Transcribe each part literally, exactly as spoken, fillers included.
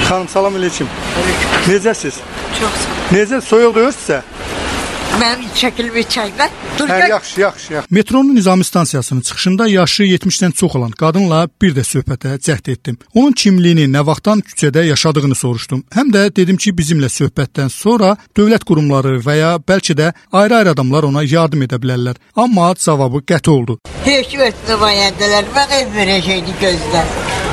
Xanım, salam aleyküm. Necəsiz? Çox sağ ol. Necə, soyuqdur sizə? Mən çəkilmə çaydan. Dur, Hə, yaxşı, yaxşı, yaxşı. Metronun Nizami stansiyasının çıxışında yaşı yetmişdən çox olan qadınla bir də söhbətə cəhd etdim. Onun kimliyini, nə vaxtdan küçədə yaşadığını soruşdum. Həm də dedim ki, bizimlə söhbətdən sonra dövlət qurumları və ya bəlkə də ayrı-ayrı adamlar ona yardım edə bilərlər. Amma cavabı qəti oldu. Heç vətnə vayəndələr, mən ev verəcəkdi gözdən.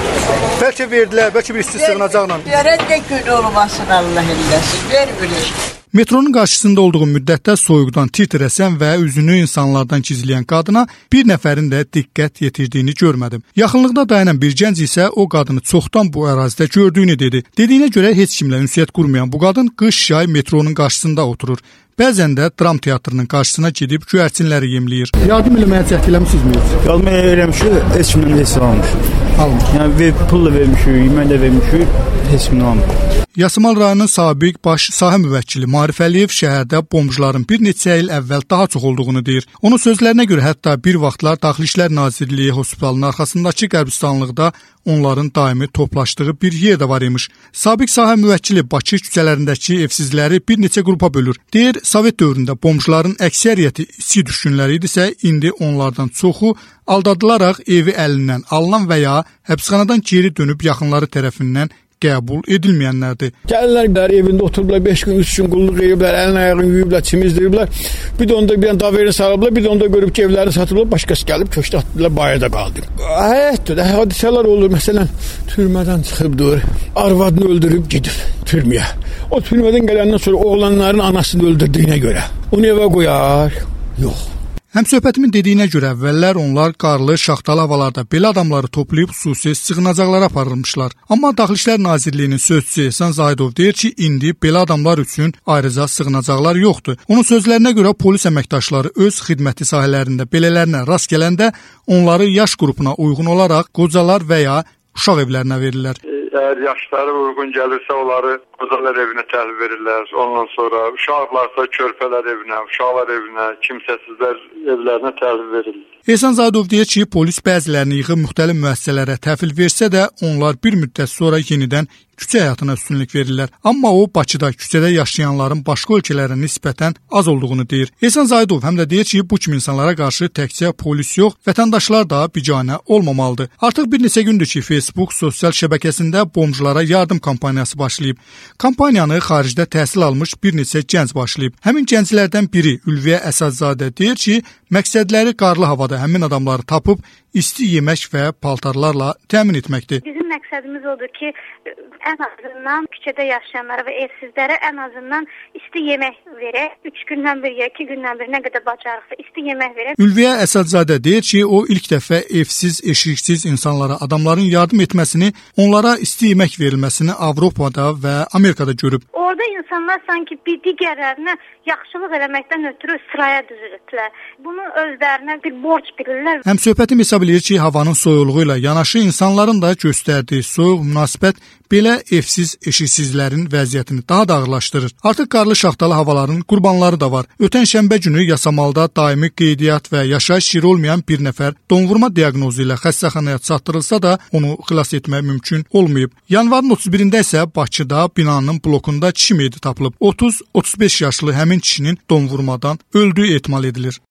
Bəlkə verdilər, bəlkə bir isti sığınacaqla. Verən də gün olmasın, Allah eləsin, ver bilir. Metronun qarşısında olduğu müddətdə soyuqdan titrəsən və üzünü insanlardan gizləyən qadına bir nəfərin də diqqət yetirdiyini görmədim. Yaxınlıqda dayanan bir gənc isə o qadını çoxdan bu ərazidə gördüyünü dedi. Dediyinə görə heç kimlə ünsiyyət qurmayan bu qadın qış-yay metronun qarşısında oturur. Bəzən də dram teatrının qarşısına gedib göyərçinləri yemləyir. Yardım eləməyə cəhd eləmisinizmi? Yardım eləmişik, heç kimdən heç almışıq. Almış. Yəni ver, pul da vermişik, yemək də vermişik, heç kimdən almışıq. Yasamal rayonunun sabiq baş sahə müvəkkili Marif Əliyev şəhərdə bombjların bir neçə il əvvəl daha çox olduğunu deyir. Onun sözlərinə görə hətta bir vaxtlar Daxili İşlər Nazirliyi hospitalının arxasındakı qəbristanlıqda onların daimi toplaşdığı bir yer də var imiş. Sabiq sahə müvəkkili Bakı küçələrindəki evsizləri bir neçə qrupa bölür. Deyir, Sovet dövründə bombjların əksəriyyəti içki düşkünləri idisə, indi onlardan çoxu aldadılaraq evi əlindən alınan və ya həbsxanadan geri dönüb yaxınları tərəfindən qəbul edilməyənlərdir. Gəlirlər evində oturublar beş gün, üç gün qulluq ediblər, əlini ayağını yuyublar, çimizdiriblər. Bir də onda bir daverini sarıblar, bir də onda görüb ki, evlərini satıblar, başqası gəlib köşkdə atdılar, bayırda qaldı. Həyətdə hadisələr olur. Məsələn, türmədən çıxıbdır, arvadını öldürüb gedib türməyə. O türmədən gələndən sonra oğlanların anasını öldürdüyünə görə onu evə qoyar? Yox. Həmsöhbətimin dediyinə görə əvvəllər onlar qarlı, şaxtalı havalarda belə adamları toplayıb xüsusi sığınacaqlara aparılmışlar. Amma Daxili İşlər Nazirliyinin sözçüsü Ehsan Zahidov deyir ki, indi belə adamlar üçün ayrıca sığınacaqlar yoxdur. Onun sözlərinə görə polis əməkdaşları öz xidməti sahələrində belələrinə rast gələndə onları yaş qrupuna uyğun olaraq qocalar və ya uşaq evlərinə verirlər. Əgər yaşları uyğun gəlirsə, onları qocalar evinə təhvil verirlər. Ondan sonra uşaqlarsa körpələr evinə, uşaqlar evinə, kimsəsizlər evlərinə təhvil verirlər. Ehsan Zadov deyir ki, polis bəzilərini yığıb müxtəlif müəssisələrə təhvil versə də, onlar bir müddət sonra yenidən küçə həyatına üstünlük verirlər. Amma o, Bakıda küçədə yaşayanların başqa ölkələrə nisbətən az olduğunu deyir. Ehsan Zadov həm də deyir ki, bu kimi insanlara qarşı təkcə polis yox, vətəndaşlar da biganə olmamalıdır. Artıq bir neçə gündür ki, Facebook sosial şəbəkəsində bombjlara yardım kampaniyası başlayıb. Kampaniyanı xaricdə təhsil almış bir neçə gənc başlayıb. Həmin gənclərdən biri Ülviyə Əsədzadə deyir ki, məqsədləri qarlı havada həmin adamları tapıb isti yemək və paltarlarla təmin etməkdir. Bizim məqsədimiz odur ki, ən azından küçədə yaşayanlara və evsizlərə ən azından isti yemək verək. üç gündən bir ya iki gündən bir nə qədər bacarıqsa isti yemək verək. Ülviyə Əsədzadə deyir ki, o ilk dəfə evsiz, eşiksiz insanlara, adamların yardım etməsini, onlara isti yemək verilməsini Avropada və Amerikada görüb. Orada insanlar sanki bir digərlərinə yaxşılıq eləməkdən ötürü sıraya düzülüblər. Bunu özlərinə bir borc bilirlər. Həmsöhbətim hesab edir ki, havanın soyuluğu ilə yanaşı insanların da göstərdiyi soyuq münasibət belə evsiz, eşiksizlərin vəziyyətini daha da ağırlaşdırır. Artıq qarlı şaxtalı havaların qurbanları da var. Ötən şənbə günü Yasamalda daimi qeydiyyat və yaşayış yeri olmayan bir nəfər donvurma diaqnozu ilə xəstəxanaya çatdırılsa da onu xilas etmək mümkün olmayıb. Yanvarın otuz birində isə Bakıda binanın blokunda kişi meyidi tapılıb. otuz otuz beş yaşlı həmin kişinin donvurmadan öldüyü ehtimal edilir.